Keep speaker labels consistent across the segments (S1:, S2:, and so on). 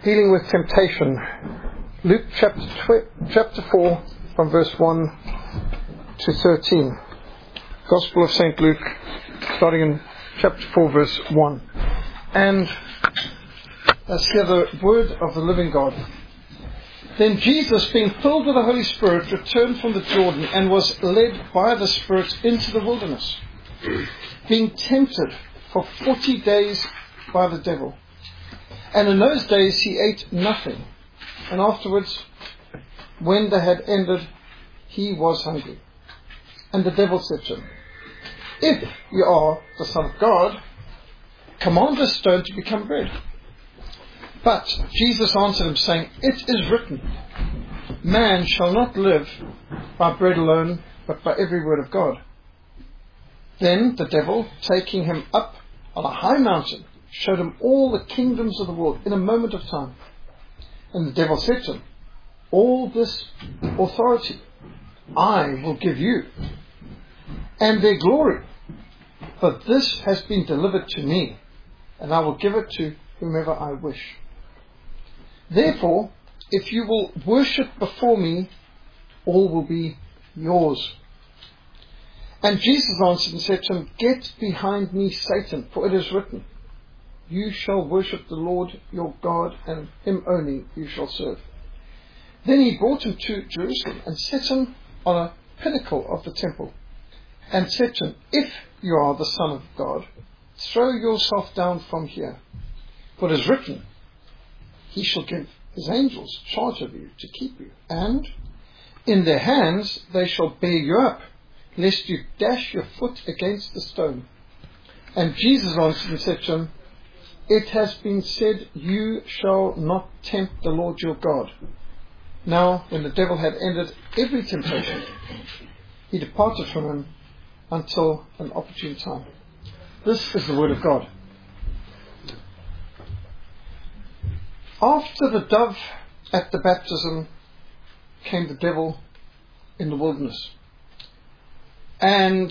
S1: dealing with temptation. Luke chapter 4 from verse 1 to 13. Gospel of St. Luke, starting in chapter 4 verse 1. And let's hear the word of the living God. Then Jesus, being filled with the Holy Spirit, returned from the Jordan and was led by the Spirit into the wilderness, being tempted for 40 days by the devil. And in those days he ate nothing. And afterwards, when they had ended, he was hungry. And the devil said to him, If you are the Son of God, command this stone to become bread. But Jesus answered him, saying, It is written, Man shall not live by bread alone, but by every word of God. Then the devil, taking him up on a high mountain, showed him all the kingdoms of the world in a moment of time. And the devil said to him, All this authority I will give you, and their glory. But this has been delivered to me, and I will give it to whomever I wish. Therefore, if you will worship before me, all will be yours. And Jesus answered and said to him, Get behind me, Satan, for it is written, You shall worship the Lord your God, and him only you shall serve. Then he brought him to Jerusalem and set him on a pinnacle of the temple, and said to him, If you are the Son of God, throw yourself down from here. For it is written, He shall give his angels charge of you to keep you, and in their hands they shall bear you up, lest you dash your foot against the stone. And Jesus answered and said to him, It has been said, You shall not tempt the Lord your God. Now, when the devil had ended every temptation, he departed from him until an opportune time. This is the word of God. After the dove at the baptism came the devil in the wilderness. And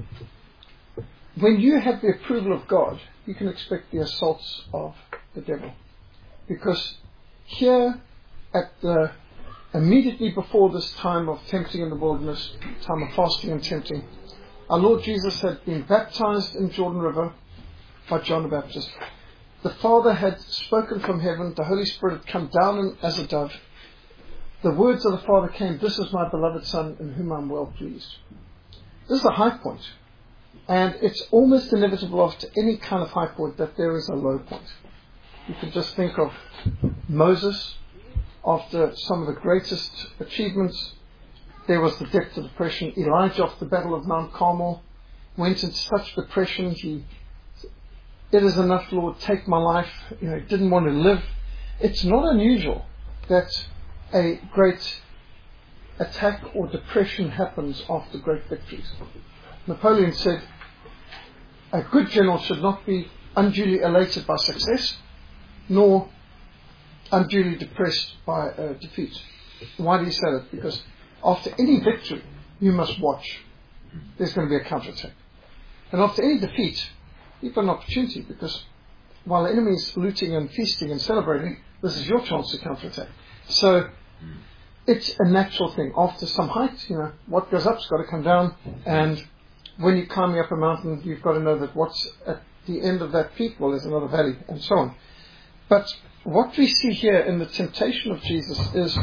S1: when you have the approval of God, you can expect the assaults of the devil. Because here immediately before this time of tempting in the wilderness, time of fasting and tempting, our Lord Jesus had been baptized in Jordan River by John the Baptist. The Father had spoken from heaven. The Holy Spirit had come down as a dove. The words of the Father came, This is my beloved Son, in whom I am well pleased. This is a high point. And it's almost inevitable after any kind of high point that there is a low point. You can just think of Moses. After some of the greatest achievements, there was the depth of depression. Elijah, off the battle of Mount Carmel, went into such depression. It is enough, Lord, take my life. He didn't want to live. It's not unusual that a great attack or depression happens after great victories. Napoleon said, a good general should not be unduly elated by success, nor unduly depressed by defeat. Why do you say that? Because after any victory, you must watch. There's going to be a counterattack. And after any defeat, you've got an opportunity, because while the enemy is looting and feasting and celebrating, this is your chance to counterattack. So it's a natural thing. After some height, what goes up's got to come down, and when you're climbing up a mountain, you've got to know that what's at the end of that peak, well, there's another valley, and so on. But what we see here in the temptation of Jesus is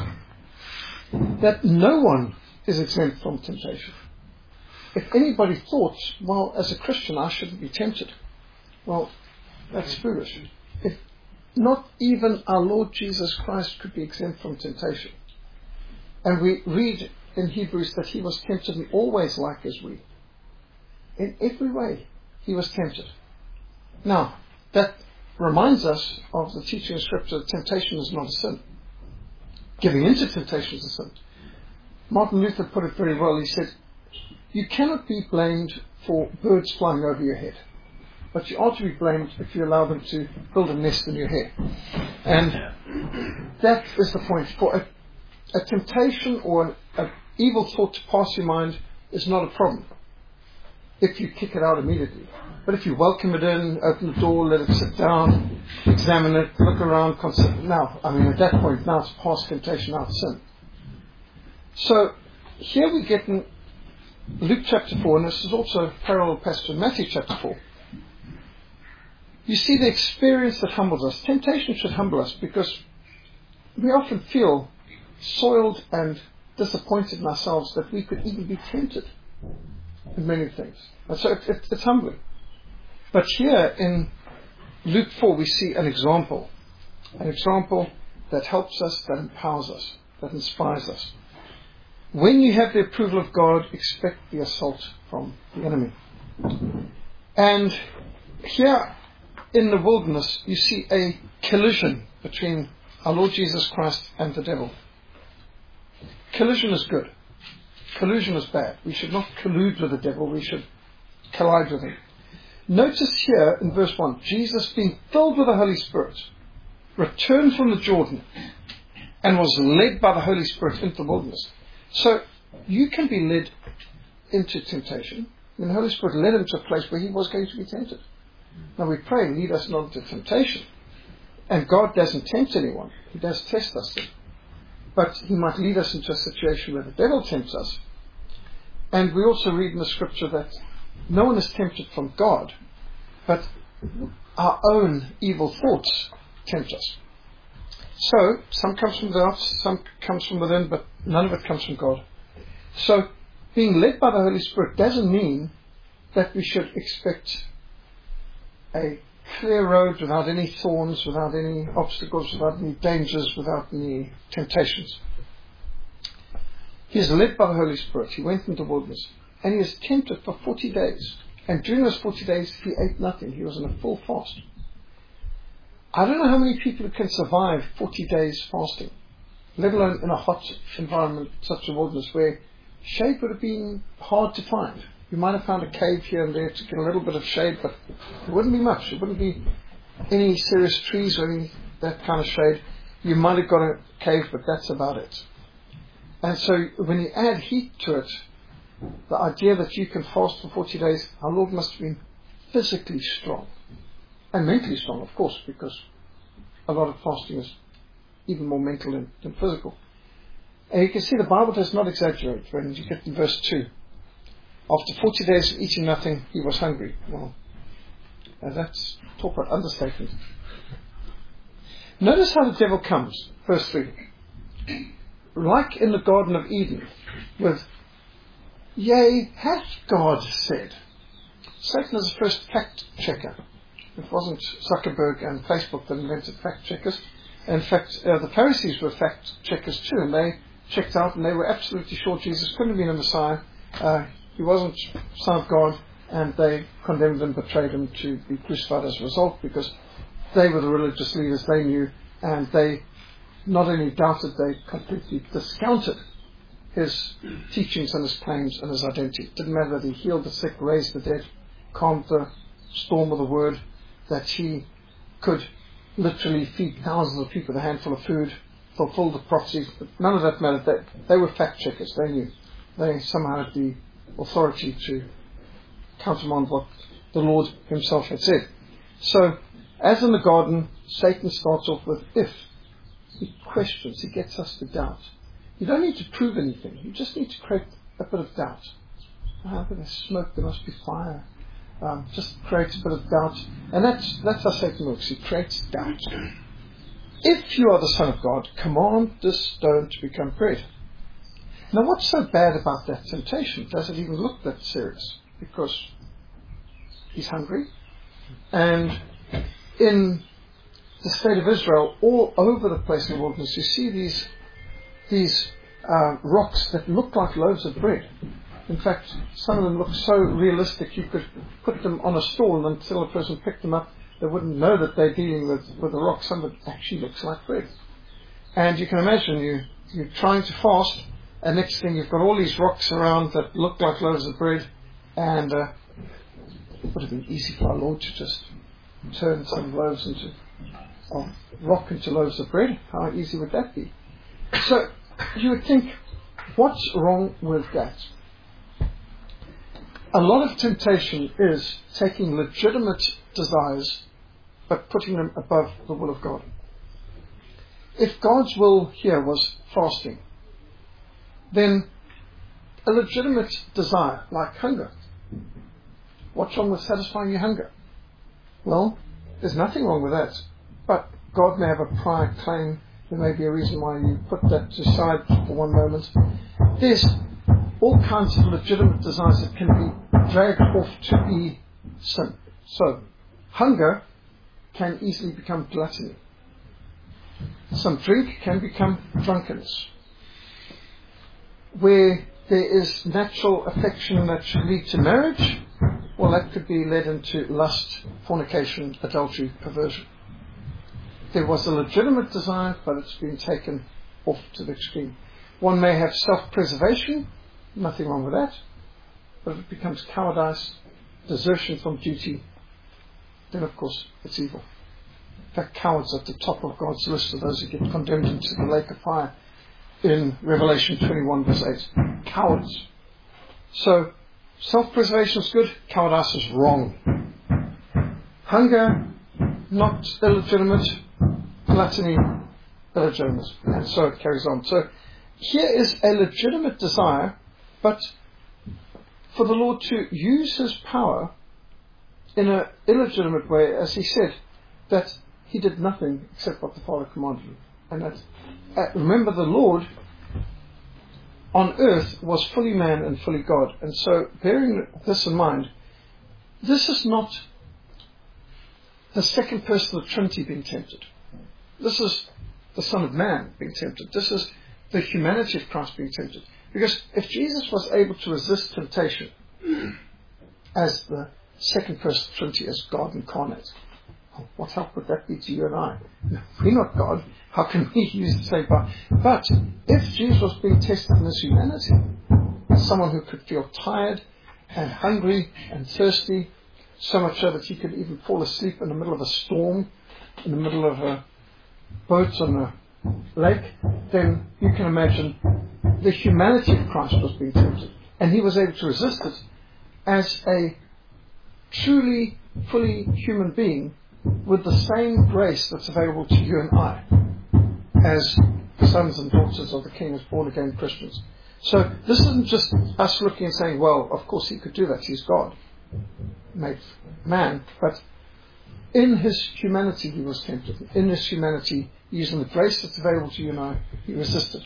S1: that no one is exempt from temptation. If anybody thought, well, as a Christian, I shouldn't be tempted, well, that's foolish. If not even our Lord Jesus Christ could be exempt from temptation. And we read in Hebrews that he was tempted in all ways like as we. In every way, he was tempted. Now, that reminds us of the teaching of Scripture that temptation is not a sin. Giving into temptation is a sin. Martin Luther put it very well. He said, You cannot be blamed for birds flying over your head, but you are to be blamed if you allow them to build a nest in your hair. And that is the point. For a temptation or an evil thought to pass your mind is not a problem if you kick it out immediately. But if you welcome it in, open the door, let it sit down, examine it, look around, consider, now, at that point, now it's past temptation, now it's sin. So, here we get in Luke chapter 4, and this is also a parallel passage in Matthew chapter 4. You see the experience that humbles us. Temptation should humble us because we often feel soiled and disappointed in ourselves that we could even be tempted in many things. And so it's humbling. But here in Luke 4 we see an example that helps us, that empowers us, that inspires us. When you have the approval of God, expect the assault from the enemy. And here in the wilderness you see a collision between our Lord Jesus Christ and the devil. Collision is good. Collusion is bad. We should not collude with the devil, we should collide with him. Notice here in verse 1, Jesus, being filled with the Holy Spirit, returned from the Jordan and was led by the Holy Spirit into the wilderness. So you can be led into temptation. The Holy Spirit led him to a place where he was going to be tempted. Now we pray, lead us not into temptation. And God doesn't tempt anyone. He does test us. But he might lead us into a situation where the devil tempts us. And we also read in the scripture that no one is tempted from God, but our own evil thoughts tempt us. So, some comes from without, some comes from within, but none of it comes from God. So, being led by the Holy Spirit doesn't mean that we should expect a clear road without any thorns, without any obstacles, without any dangers, without any temptations. He is led by the Holy Spirit. He went into the wilderness. And he was tempted for 40 days. And during those 40 days, he ate nothing. He was in a full fast. I don't know how many people who can survive 40 days fasting, let alone in a hot environment such as a wilderness where shade would have been hard to find. You might have found a cave here and there to get a little bit of shade, but it wouldn't be much. It wouldn't be any serious trees or any that kind of shade. You might have got a cave, but that's about it. And so when you add heat to it, the idea that you can fast for 40 days, our Lord must have been physically strong. And mentally strong, of course, because a lot of fasting is even more mental than physical. And you can see the Bible does not exaggerate when you get in verse 2. After 40 days of eating nothing, he was hungry. Well, that's talk about understatement. Notice how the devil comes, verse 3. Like in the Garden of Eden, with, "Yea, hath God said." Satan is the first fact checker. It wasn't Zuckerberg and Facebook that invented fact checkers. In fact, the Pharisees were fact checkers too, and they checked out and they were absolutely sure Jesus couldn't have been a Messiah. He wasn't Son of God, and they condemned and betrayed him to be crucified as a result, because they were the religious leaders they knew, and they not only doubted, they completely discounted his teachings and his claims and his identity. It didn't matter that he healed the sick, raised the dead, calmed the storm with a word, that he could literally feed thousands of people with a handful of food, fulfill the prophecies. None of that mattered. They were fact checkers. They knew. They somehow had the authority to countermand what the Lord himself had said. So, as in the garden, Satan starts off with if. He questions. He gets us to doubt. You don't need to prove anything. You just need to create a bit of doubt. There's smoke. There must be fire. Just creates a bit of doubt. And that's how Satan works. He creates doubt. If you are the Son of God, command this stone to become bread. Now, what's so bad about that temptation? Does it even look that serious? Because he's hungry. And in the state of Israel, all over the place in the wilderness, you see these rocks that look like loaves of bread. In fact, some of them look so realistic you could put them on a stall, and until a person picked them up, they wouldn't know that they're dealing with a rock. Some of it actually looks like bread. And you can imagine you're trying to fast, and next thing you've got all these rocks around that look like loaves of bread, and it would have been easy for our Lord to just turn some loaves into rock into loaves of bread. How easy would that be? So you would think, what's wrong with that? A lot of temptation is taking legitimate desires but putting them above the will of God. If God's will here was fasting, then a legitimate desire, like hunger, what's wrong with satisfying your hunger? Well, there's nothing wrong with that. But God may have a prior claim. There may be a reason why you put that aside for one moment. There's all kinds of legitimate desires that can be dragged off to be sin. So, hunger can easily become gluttony. Some drink can become drunkenness. Where there is natural affection that should lead to marriage, well, that could be led into lust, fornication, adultery, perversion. There was a legitimate desire, but it's been taken off to the extreme. One may have self-preservation, nothing wrong with that, but if it becomes cowardice, desertion from duty, then of course it's evil. In fact, cowards are at the top of God's list of those who get condemned into the lake of fire in Revelation 21 verse 8. Cowards. So, self-preservation is good, cowardice is wrong. Hunger, not illegitimate. Gluttony, illegitimate. And so it carries on. So, here is a legitimate desire, but for the Lord to use His power in an illegitimate way, as He said, that He did nothing except what the Father commanded Him. And that, remember, the Lord on earth was fully man and fully God. And so, bearing this in mind, this is not the second person of the Trinity being tempted. This is the Son of Man being tempted. This is the humanity of Christ being tempted. Because if Jesus was able to resist temptation as the second person of the Trinity, as God incarnate, what help would that be to you and I? We're not God. How can we use the same power? But if Jesus was being tested in his humanity, as someone who could feel tired and hungry and thirsty, so much so that he could even fall asleep in the middle of a storm, in the middle of a boat on a lake, then you can imagine the humanity of Christ was being tempted. And he was able to resist it as a truly, fully human being with the same grace that's available to you and I as sons and daughters of the King as born-again Christians. So this isn't just us looking and saying, well, of course he could do that, he's God, made man, but in his humanity he was tempted. In his humanity, using the grace that's available to you and I, he resisted.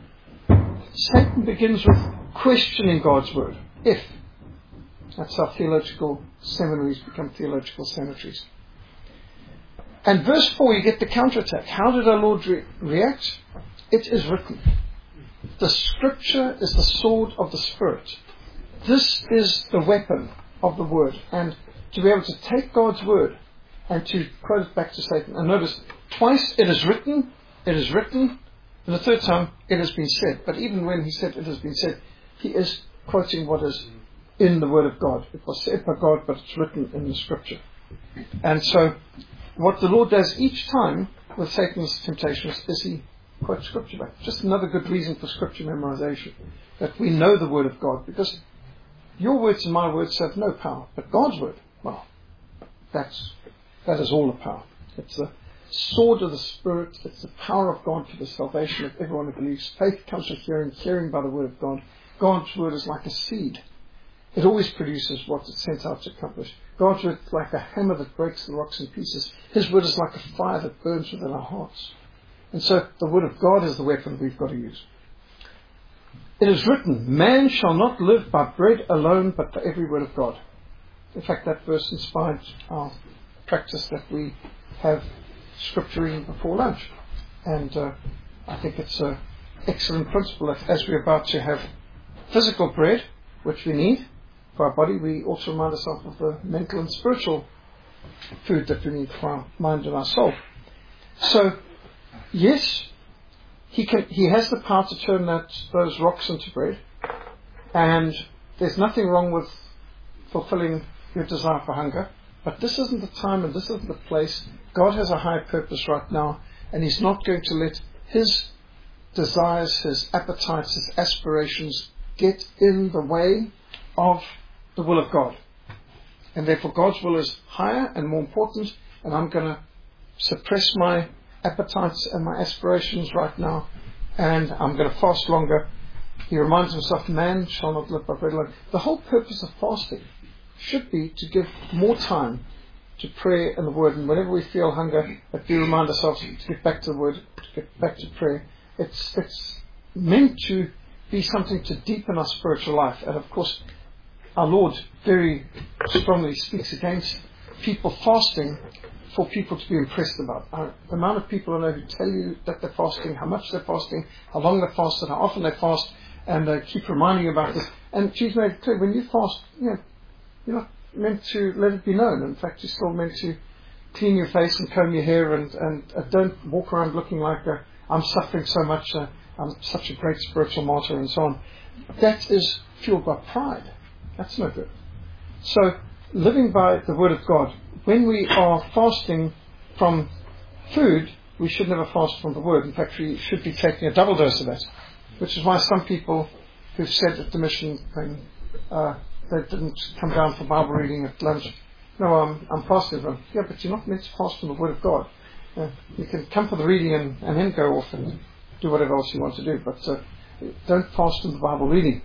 S1: Satan begins with questioning God's word. If. That's how theological seminaries become theological cemeteries. And verse 4, you get the counterattack. How did our Lord react? It is written. The scripture is the sword of the Spirit. This is the weapon of the word. And to be able to take God's word and to quote it back to Satan. And notice, twice it is written, and the third time it has been said. But even when he said it has been said, he is quoting what is in the word of God. It was said by God, but it's written in the scripture. And so, what the Lord does each time with Satan's temptations is he quotes scripture back. Just another good reason for scripture memorization. That we know the word of God. Because your words and my words have no power. But God's word, well, that is all the power. It's the sword of the Spirit. It's the power of God for the salvation of everyone who believes. Faith comes from hearing, hearing by the word of God. God's word is like a seed. It always produces what it's sent out to accomplish. God's word is like a hammer that breaks the rocks in pieces. His word is like a fire that burns within our hearts. And so the word of God is the weapon we've got to use. It is written, man shall not live by bread alone, but by every word of God. In fact, that verse inspired our practice that we have scripture reading before lunch. And I think it's an excellent principle that as we're about to have physical bread, which we need for our body, we also remind ourselves of the mental and spiritual food that we need for our mind and our soul. So, yes, he has the power to turn those rocks into bread, and there's nothing wrong with fulfilling your desire for hunger, but this isn't the time and this isn't the place. God has a higher purpose right now, and he's not going to let his desires, his appetites, his aspirations get in the way of the will of God. And therefore God's will is higher and more important, and I'm going to suppress my appetites and my aspirations right now, and I'm going to fast longer. He reminds himself, man shall not live by bread alone. The whole purpose of fasting should be to give more time to prayer and the Word. And whenever we feel hunger, that we remind ourselves to get back to the Word, to get back to prayer. It's meant to be something to deepen our spiritual life. And of course, our Lord very strongly speaks against people fasting for people to be impressed about. The amount of people I know who tell you that they're fasting, how much they're fasting, how long they fast, and how often they fast, and they keep reminding you about this. And she's made it clear, when you fast, you're not meant to let it be known. In fact, you're still meant to clean your face and comb your hair, and don't walk around looking like I'm suffering so much, I'm such a great spiritual martyr, and so on. That is fueled by pride. That's no good. So, living by the Word of God, when we are fasting from food, we should never fast from the Word. In fact, we should be taking a double dose of that, which is why some people who've said at the mission thing, they didn't come down for Bible reading at lunch. No, I'm fasting. Yeah, but you're not meant to fast from the Word of God. You can come for the reading and then go off and do whatever else you want to do, but don't fast from the Bible reading.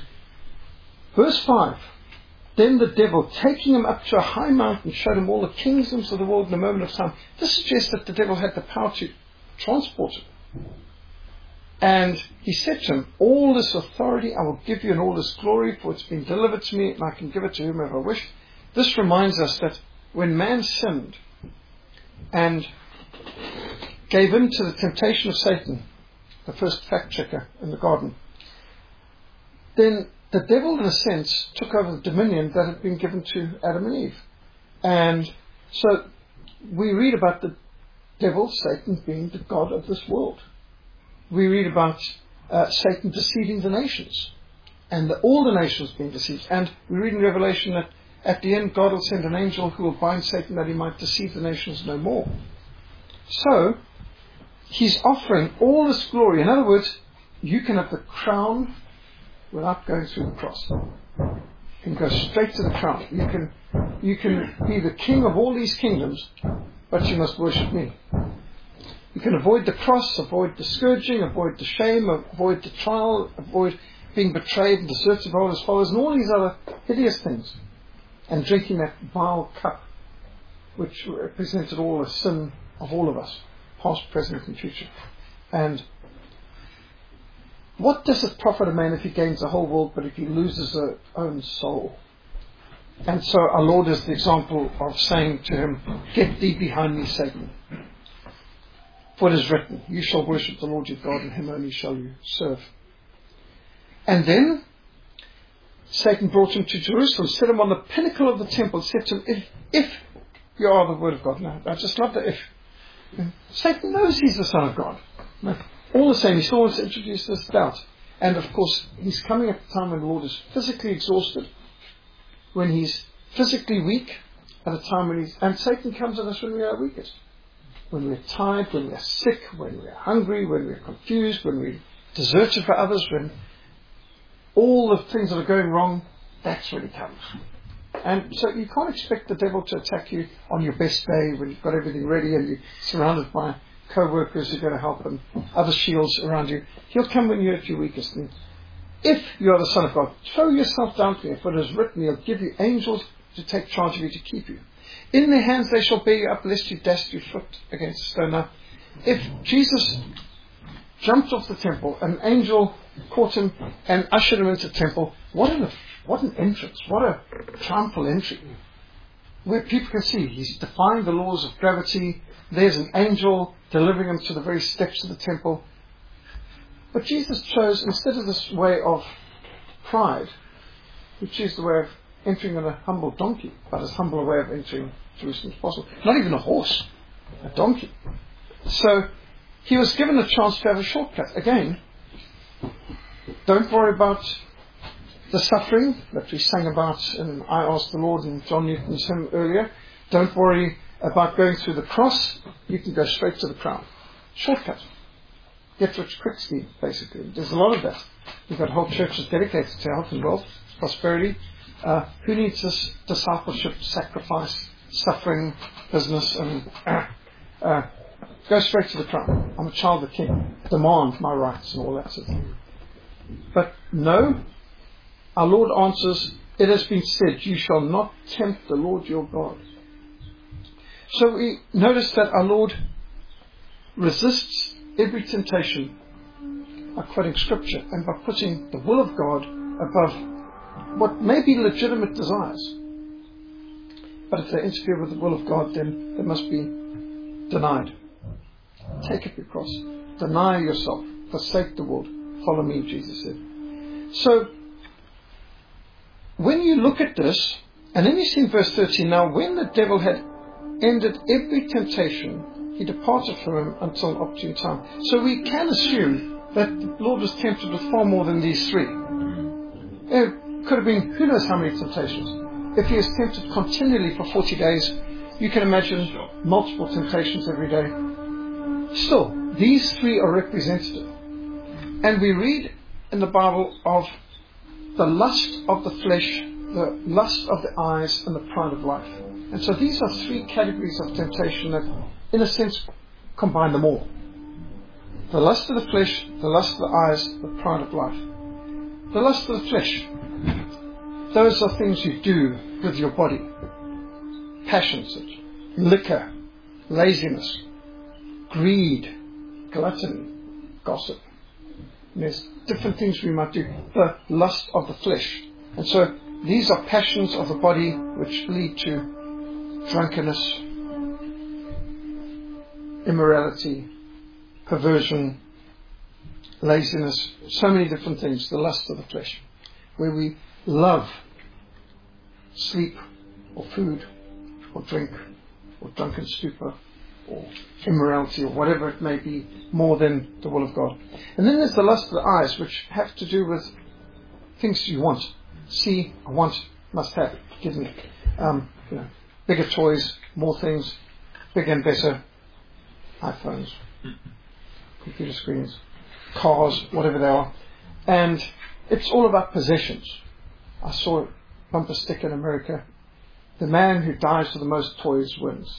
S1: Verse 5. Then the devil, taking him up to a high mountain, showed him all the kingdoms of the world in a moment of time. This suggests that the devil had the power to transport him. And he said to him, all this authority I will give you, and all this glory, for it's been delivered to me, and I can give it to whomever I wish. This reminds us that when man sinned and gave in to the temptation of Satan, the first fact checker in the garden, then the devil, in a sense, took over the dominion that had been given to Adam and Eve. And so we read about the devil, Satan, being the god of this world. We read about Satan deceiving the nations, and all the nations being deceived. And we read in Revelation that at the end God will send an angel who will bind Satan that he might deceive the nations no more. So he's offering all this glory. In other words, you can have the crown without going through the cross. You can go straight to the crown. You can be the king of all these kingdoms, but you must worship me. You can avoid the cross, avoid the scourging, avoid the shame, avoid the trial, avoid being betrayed and deserted by all his followers, and all these other hideous things, and drinking that vile cup which represented all the sin of all of us, past, present and future. And what does it profit a man if he gains the whole world, but if he loses his own soul? And so our Lord is the example of saying to him, get thee behind me, Satan. For it is written, you shall worship the Lord your God, and him only shall you serve. And then Satan brought him to Jerusalem, set him on the pinnacle of the temple, said to him, if you are the Word of God. Now, I just love the if. Satan knows he's the Son of God. All the same, he still wants to introduce this doubt. And of course, he's coming at the time when the Lord is physically exhausted, when he's physically weak, at a time when and Satan comes at us when we are weakest. When we're tired, when we're sick, when we're hungry, when we're confused, when we're deserted by others, when all the things that are going wrong, that's when he comes. And so you can't expect the devil to attack you on your best day when you've got everything ready and you're surrounded by co-workers who are going to help and other shields around you. He'll come when you're at your weakest. And if you are the Son of God, throw yourself down to him, for it is written, he'll give you angels to take charge of you, to keep you. In their hands they shall bear you up, lest you dash your foot against a stone. Now, if Jesus jumped off the temple, an angel caught him and ushered him into the temple, what an entrance, what a triumphal entry, where people can see he's defying the laws of gravity. There's an angel delivering him to the very steps of the temple. But Jesus chose, instead of this way of pride, he chose the way of entering on a humble donkey, but as humble a way of entering Jerusalem as possible. Not even a horse, a donkey. So he was given a chance to have a shortcut. Again, don't worry about the suffering that we sang about in I Asked the Lord in John Newton's hymn earlier. Don't worry about going through the cross. You can go straight to the crown. Shortcut. Get rich quick scheme, basically. There's a lot of that. We've got whole churches dedicated to health and wealth, prosperity, Who needs this discipleship, sacrifice, suffering, business, and go straight to the crown? I'm a child of the King. Demand my rights and all that sort of thing. But no, our Lord answers, it has been said, you shall not tempt the Lord your God. So we notice that our Lord resists every temptation by quoting Scripture and by putting the will of God above what may be legitimate desires. But if they interfere with the will of God, then they must be denied. Take up your cross. Deny yourself. Forsake the world. Follow me, Jesus said. So, when you look at this, and then you see in verse 13, now when the devil had ended every temptation, he departed from him until an opportune time. So we can assume that the Lord was tempted with far more than these three. It could have been who knows how many temptations. If he is tempted continually for 40 days, you can imagine multiple temptations every day. Still, these three are representative. And we read in the Bible of the lust of the flesh, the lust of the eyes, and the pride of life. And so these are three categories of temptation that, in a sense, combine them all. The lust of the flesh, the lust of the eyes, the pride of life. The lust of the flesh. Those are things you do with your body. Passions, liquor, laziness, greed, gluttony, gossip. And there's different things we might do. The lust of the flesh. And so these are passions of the body which lead to drunkenness, immorality, perversion, laziness, so many different things. The lust of the flesh, where we love sleep or food or drink or drunken stupor or immorality or whatever it may be more than the will of God. And then there's the lust of the eyes, which have to do with things you want. See, I want, must have, give me. Bigger toys, more things, bigger and better, iPhones, computer screens, cars, whatever they are. And it's all about possessions. I saw a bumper sticker in America. The man who dies for the most toys wins.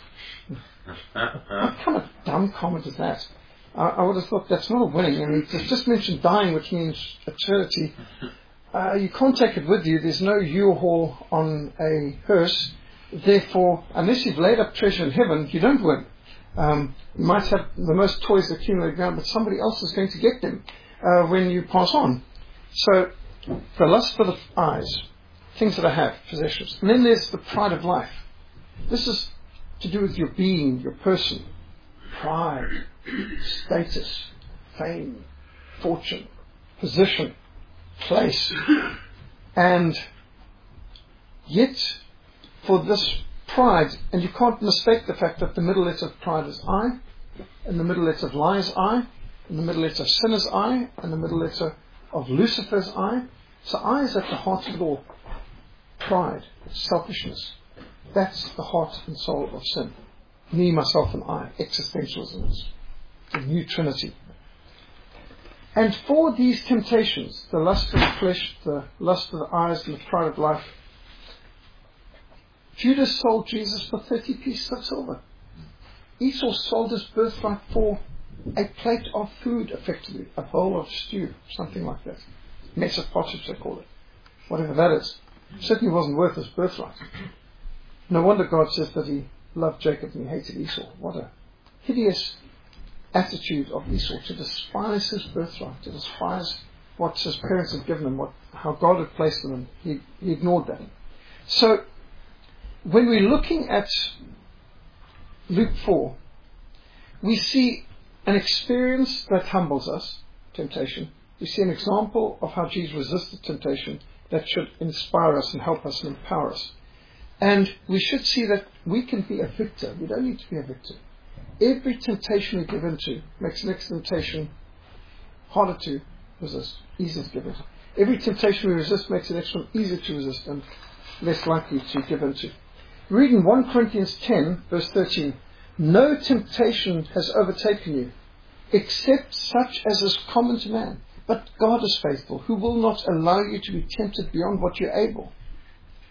S1: What kind of dumb comment is that? I would have thought that's not a winning. I mean, it's just mentioned dying, which means eternity. You can't take it with you. There's no U-Haul on a hearse. Therefore, unless you've laid up treasure in heaven, you don't win. You might have the most toys accumulated around, but somebody else is going to get them when you pass on. So, the lust for the eyes, things that I have, possessions. And then there's the pride of life. This is to do with your being, your person, pride, status, fame, fortune, position, place. And yet, for this pride, and you can't mistake the fact that the middle letter of pride is I, and the middle letter of lie is I, and the middle letter of sin is I, and the middle letter of Lucifer is I. So I is at the heart of it all. Pride, selfishness. That's the heart and soul of sin. Me, myself, and I. Existentialism. The new Trinity. And for these temptations, the lust of the flesh, the lust of the eyes, and the pride of life, Judas sold Jesus for 30 pieces of silver. Esau sold his birthright for a plate of food, effectively, a bowl of stew, something like that. Mess of pottage, they call it. Whatever that is. Certainly wasn't worth his birthright. No wonder God says that he loved Jacob and he hated Esau. What a hideous attitude of Esau, to despise his birthright, to despise what his parents had given him, how God had placed him in. He ignored that. So, when we're looking at Luke 4, we see an experience that humbles us, temptation. We see an example of how Jesus resisted temptation that should inspire us and help us and empower us. And we should see that we can be a victor. We don't need to be a victim. Every temptation we give into makes the next temptation harder to resist, easier to give into. Every temptation we resist makes the next one easier to resist and less likely to give into. Read in 1 Corinthians 10, verse 13, no temptation has overtaken you, except such as is common to man. But God is faithful, who will not allow you to be tempted beyond what you're able,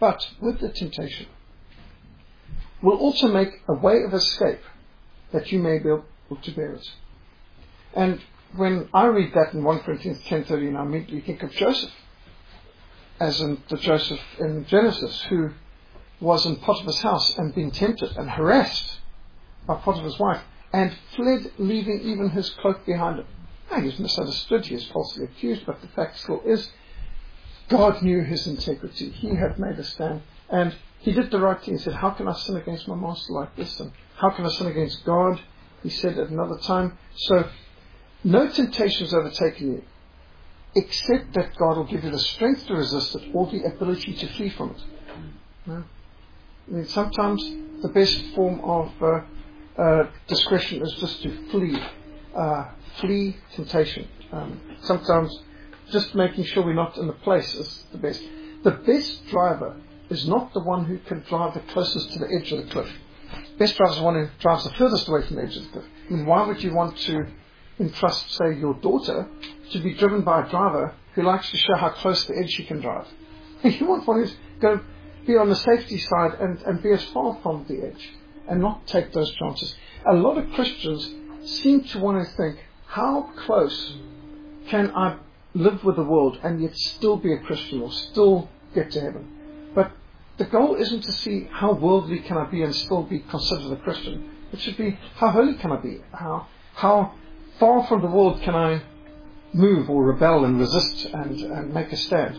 S1: but with the temptation will also make a way of escape that you may be able to bear it. And when I read that in 1 Corinthians 10:13, I immediately think of Joseph, as in the Joseph in Genesis, who was in Potiphar's house and being tempted and harassed by Potiphar's wife, and fled, leaving even his cloak behind him. Now, he was misunderstood, he was falsely accused, but the fact still is, God knew his integrity. He had made a stand, and he did the right thing. He said, how can I sin against my master like this? And how can I sin against God? He said at another time. So, no temptation has overtaken you, except that God will give you the strength to resist it or the ability to flee from it. No? I mean, sometimes the best form of discretion is just to flee temptation. Sometimes just making sure we're not in the place is the best. The best driver is not the one who can drive the closest to the edge of the cliff. Best driver is the one who drives the furthest away from the edge of the cliff. I mean, why would you want to entrust, say, your daughter to be driven by a driver who likes to show how close to the edge she can drive? You want one who's going to be on the safety side and be as far from the edge and not take those chances. A lot of Christians seem to want to think, how close can I live with the world and yet still be a Christian or still get to heaven? But the goal isn't to see how worldly can I be and still be considered a Christian. It should be, how holy can I be? How far from the world can I move or rebel and resist and make a stand?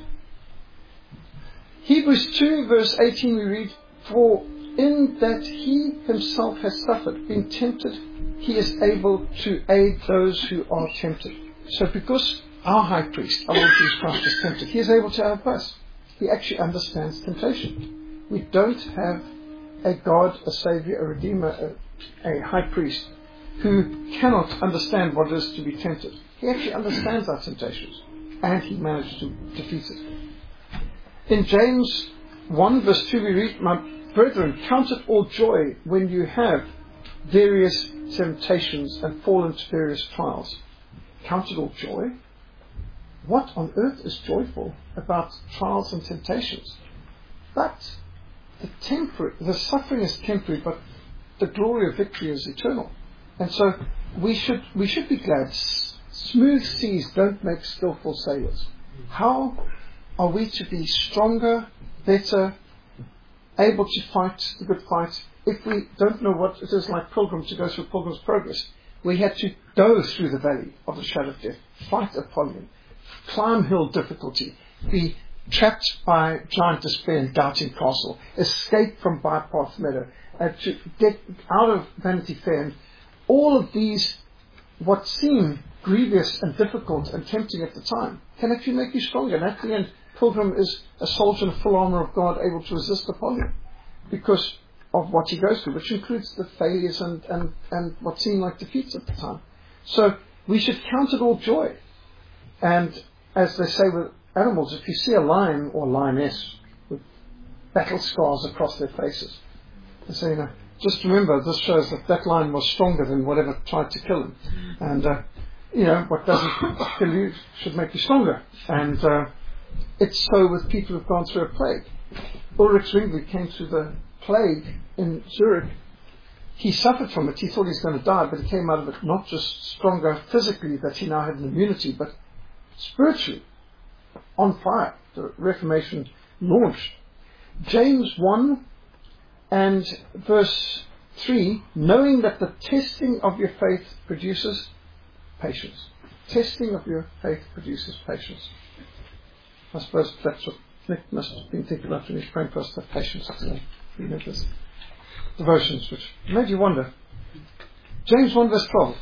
S1: Hebrews 2 verse 18 we read, for in that he himself has suffered, being tempted, he is able to aid those who are tempted. So because our high priest, our Lord Jesus Christ, is tempted, he is able to help us. He actually understands temptation. We don't have a God, a Savior, a Redeemer, a high priest who cannot understand what it is to be tempted. He actually understands our temptations, and he managed to defeat it. In James 1 verse 2 we read, my brethren, count it all joy when you have various temptations and fall into various trials. Count it all joy? What on earth is joyful about trials and temptations? But the suffering is temporary, but the glory of victory is eternal. And so we should be glad. Smooth seas don't make skillful sailors. How are we to be stronger, better, able to fight the good fight if we don't know what it is like pilgrims to go through Pilgrim's Progress? We had to go through the valley of the shadow of death, fight Apollyon, climb hill difficulty, be trapped by giant despair in Doubting Castle, escape from Bypath Meadow, to get out of Vanity Fair. And all of these, what seem grievous and difficult and tempting at the time, can actually make you stronger. And at the end, Pilgrim is a soldier in full armour of God, able to resist Apollyon because of what he goes through, which includes the failures and what seemed like defeats at the time. So we should count it all joy. And as they say with animals, if you see a lion or lioness with battle scars across their faces, they say, just remember, this shows that lion was stronger than whatever tried to kill him. And, what doesn't kill you should make you stronger. And it's so with people who've gone through a plague. Ulrich Zwingli came through the plague in Zurich. He suffered from it. He thought he was going to die, but he came out of it not just stronger physically, that he now had an immunity, but spiritually on fire. The Reformation launched. James 1 and verse 3, knowing that the testing of your faith produces patience. Testing of your faith produces patience. I suppose that's what Nick must have been thinking about when he's praying for us to have patience today. You know, this devotions, which made you wonder. James 1 verse 12.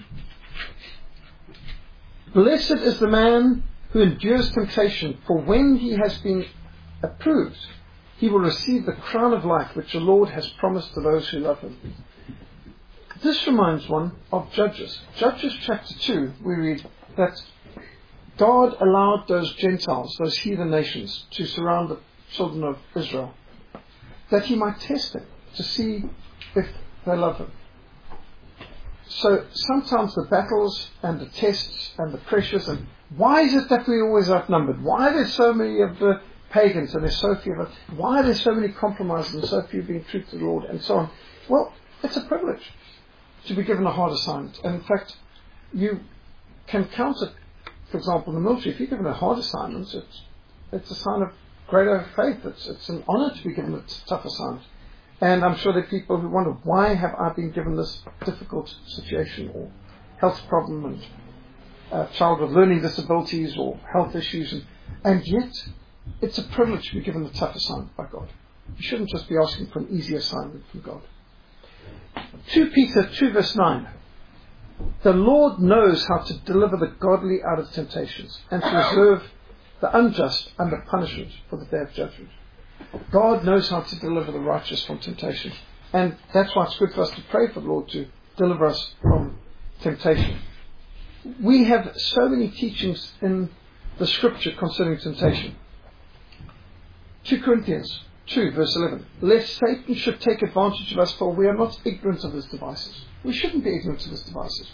S1: Blessed is the man who endures temptation, for when he has been approved, he will receive the crown of life which the Lord has promised to those who love him. This reminds one of Judges. Judges chapter 2, we read that God allowed those Gentiles, those heathen nations, to surround the children of Israel, that he might test them to see if they love him. So sometimes the battles and the tests and the pressures, and why is it that we're always outnumbered? Why are there so many of the pagans and there's so few of us. Why are there so many compromises and so few being true to the Lord and so on? Well, it's a privilege to be given a hard assignment. And in fact, you can count it, for example, in the military. If you're given a hard assignment, it's a sign of greater faith. It's an honor to be given a tough assignment. And I'm sure there are people who wonder, why have I been given this difficult situation or health problem and a child with learning disabilities or health issues, and yet it's a privilege to be given a tough assignment by God. You shouldn't just be asking for an easy assignment from God. 2 Peter 2 verse 9. The Lord knows how to deliver the godly out of temptations and to reserve the unjust under punishment for the day of judgment. God knows how to deliver the righteous from temptation. And that's why it's good for us to pray for the Lord to deliver us from temptation. We have so many teachings in the scripture concerning temptation. 2 Corinthians 2 verse 11. Lest Satan should take advantage of us, for we are not ignorant of his devices. We shouldn't be ignorant of his devices.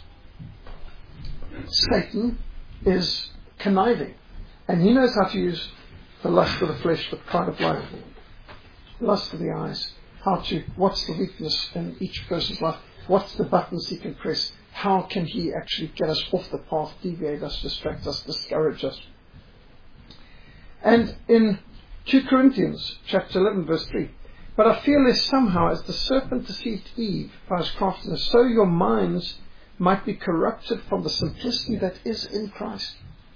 S1: Satan is conniving, and he knows how to use the lust of the flesh, the pride of life, lust of the eyes, what's the weakness in each person's life, what's the buttons he can press, how can he actually get us off the path, deviate us, distract us, discourage us. And in 2 Corinthians chapter 11 verse 3, but I fear lest somehow as the serpent deceived Eve by his craftiness, so your minds might be corrupted from the simplicity that is in Christ.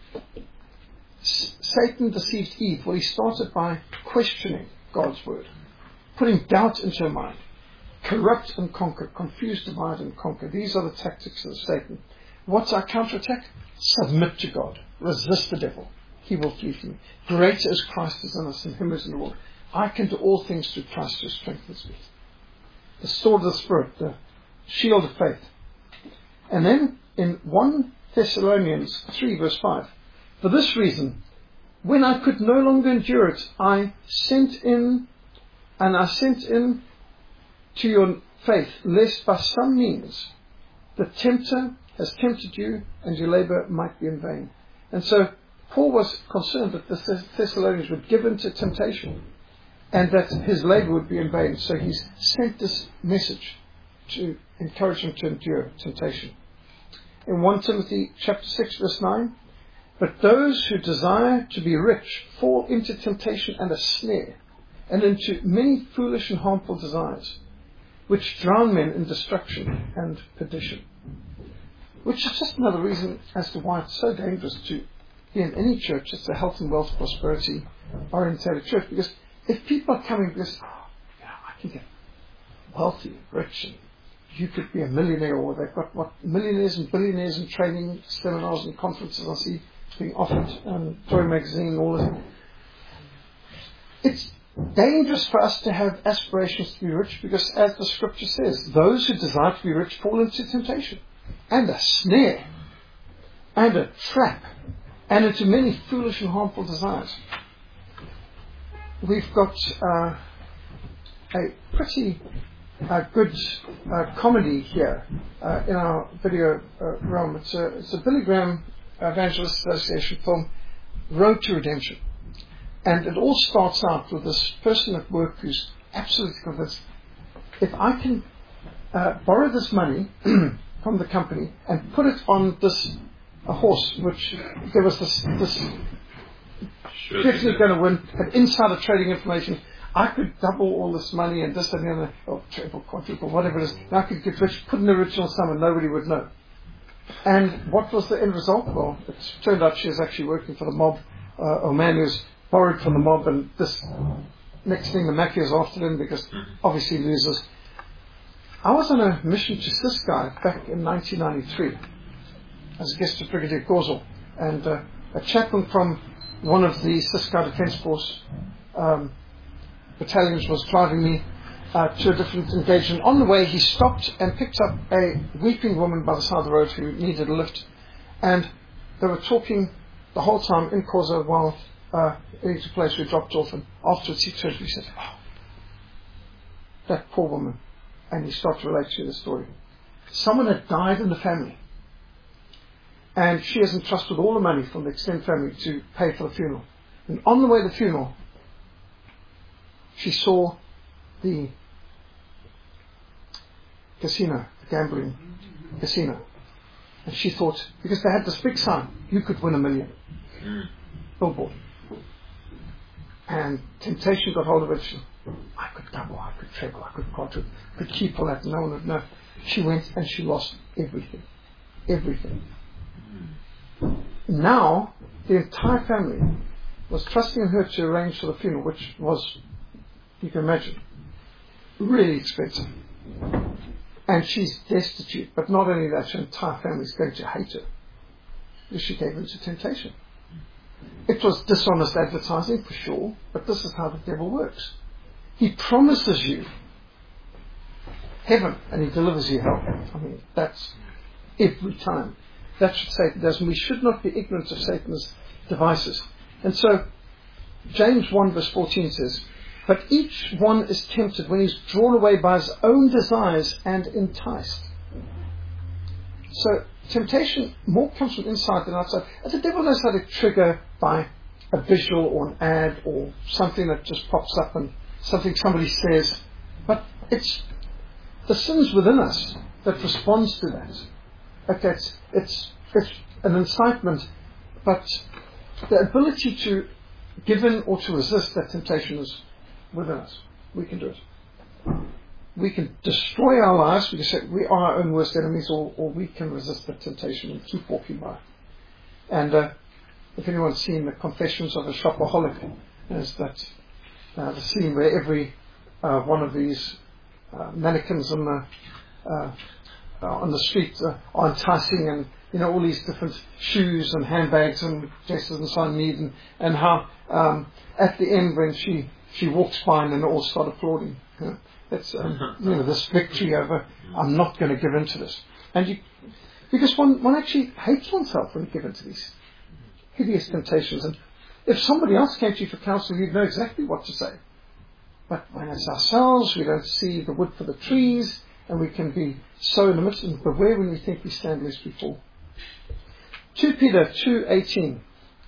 S1: Satan deceived Eve. Well, he started by questioning God's word, putting doubt into her mind. Corrupt and conquer, confuse, divide and conquer. These are the tactics of Satan. What's our counterattack? Submit to God. Resist the devil. He will flee from you. Greater is Christ is in us than him is in the world. I can do all things through Christ who strengthens me. The sword of the Spirit, the shield of faith. And then in 1 Thessalonians 3 verse 5, for this reason, when I could no longer endure it, I sent in to your faith, lest by some means the tempter has tempted you and your labor might be in vain. And so Paul was concerned that the Thessalonians would give in to temptation and that his labor would be in vain. So he's sent this message to encourage him to endure temptation. In 1 Timothy chapter 6 verse 9, but those who desire to be rich fall into temptation and a snare, and into many foolish and harmful desires, which drown men in destruction and perdition. Which is just another reason as to why it's so dangerous to be in any church. It's a health and wealth, prosperity orientated church. Because if people are coming because, I can get wealthy, rich, and you could be a millionaire, or they've got millionaires and billionaires and training seminars and conferences I see being offered, Toy Magazine, all this. It's dangerous for us to have aspirations to be rich, because as the scripture says, those who desire to be rich fall into temptation and a snare and a trap and into many foolish and harmful desires. We've got a pretty good comedy here in our video realm. It's a Billy Graham Evangelist Association film, Road to Redemption. And it all starts out with this person at work who's absolutely convinced, if I can borrow this money from the company and put it on this horse, which there was this definitely going to win, had insider trading information, I could double all this money and this and the other, or triple, quadruple, whatever it is, and I could get rich, put an original sum and nobody would know. And what was the end result? Well, it turned out she was actually working for the mob, or a man who was borrowed from the mob, and this next thing the mafia is after him because obviously he loses. I was on a mission to Ciskei back in 1993 as a guest of Brigadier Gorzal, and a chaplain from one of the Ciskei Defence Force battalions was driving me to a different engagement. On the way he stopped and picked up a weeping woman by the side of the road who needed a lift, and they were talking the whole time in Koza while getting to a place we dropped off, and afterwards he turned to me and said, oh, that poor woman. And he started to relate to the story. Someone had died in the family, and she has entrusted all the money from the extended family to pay for the funeral. And on the way to the funeral, she saw the casino, the gambling casino. And she thought, because they had this big sign, you could win $1 million. Billboard. And temptation got hold of it. She, I could double, I could treble, I could quadruple, could keep all that, no one would know. She went and she lost everything. Everything. Now, the entire family was trusting in her to arrange for the funeral, which was, you can imagine, really expensive. And she's destitute. But not only that, her entire family is going to hate her because she gave in to temptation. It was dishonest advertising for sure, but this is how the devil works. He promises you heaven and he delivers you hell. I mean, that's every time. That's what Satan does, and we should not be ignorant of Satan's devices. And so, James 1 verse 14 says, but each one is tempted when he's drawn away by his own desires and enticed. So, temptation more comes from inside than outside. And the devil knows how to trigger by a visual or an ad or something that just pops up and something somebody says. But it's the sins within us that responds to that. Okay, it's an incitement, but the ability to give in or to resist that temptation is within us. We can do it. We can destroy our lives. We can say we are our own worst enemies, or we can resist the temptation and keep walking by. And if anyone's seen the Confessions of a Shopaholic, there's that the scene where every one of these mannequins on the street are enticing, and all these different shoes and handbags and dresses and so on and how at the end when she walks by and they all start applauding. It's this victory over I'm not going to give in to this, and because one actually hates oneself when you give in to these hideous temptations. And if somebody else came to you for counsel, you'd know exactly what to say. But when it's ourselves, we don't see the wood for the trees, and we can be so in the midst, and beware when we think we stand lest we fall. 2 Peter 2:18.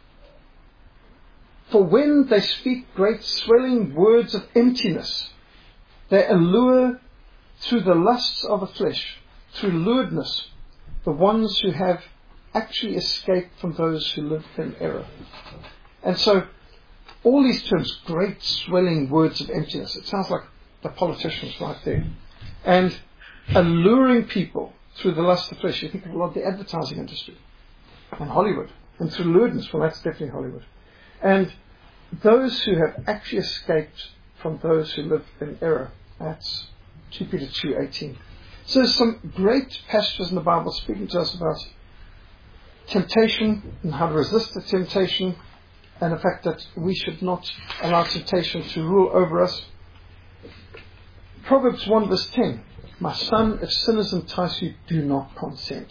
S1: For when they speak great swelling words of emptiness, they allure through the lusts of the flesh, through lewdness, the ones who have actually escaped from those who live in error. And so, all these terms, great swelling words of emptiness, it sounds like the politicians right there. And alluring people through the lust of the flesh. You think of a lot of the advertising industry and Hollywood. And through lewdness, well, that's definitely Hollywood. And those who have actually escaped from those who live in error. That's 2 Peter 2:18. So there's some great passages in the Bible speaking to us about temptation and how to resist the temptation, and the fact that we should not allow temptation to rule over us. Proverbs 1 verse 10. My son, if sinners entice you, do not consent.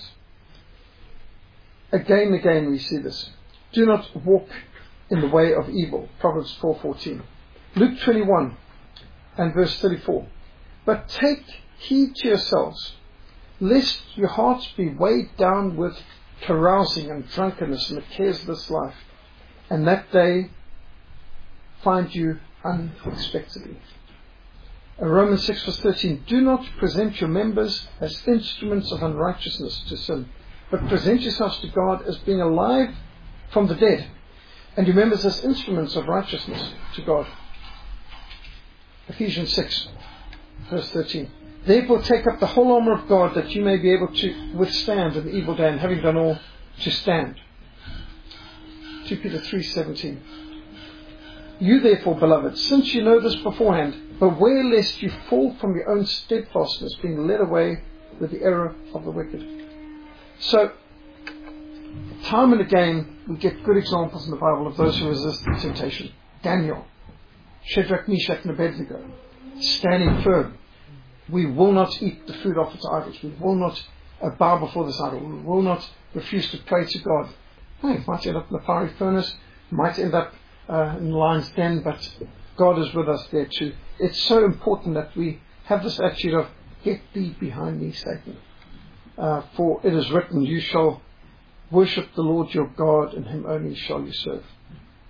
S1: Again and again we see this. Do not walk in the way of evil. Proverbs 4:14. Luke 21 and verse 34. But take heed to yourselves, lest your hearts be weighed down with carousing and drunkenness and the cares of this life, and that day find you unexpectedly. Romans 6 verse 13. Do not present your members as instruments of unrighteousness to sin, but present yourselves to God as being alive from the dead, and your members as instruments of righteousness to God. Ephesians 6 verse 13. Therefore take up the whole armour of God, that you may be able to withstand in the evil day, and having done all, to stand. 2 Peter 3:17. You therefore, beloved, since you know this beforehand, beware lest you fall from your own steadfastness, being led away with the error of the wicked. So, time and again, we get good examples in the Bible of those who resist temptation. Daniel, Shadrach, Meshach, and Abednego, standing firm. We will not eat the food offered to idols. We will not bow before this idol. We will not refuse to pray to God. Hey, might end up in the fiery furnace, might end up in the lion's den, but God is with us there too. It's so important that we have this attitude of, get thee behind me, Satan. For it is written, you shall worship the Lord your God, and him only shall you serve.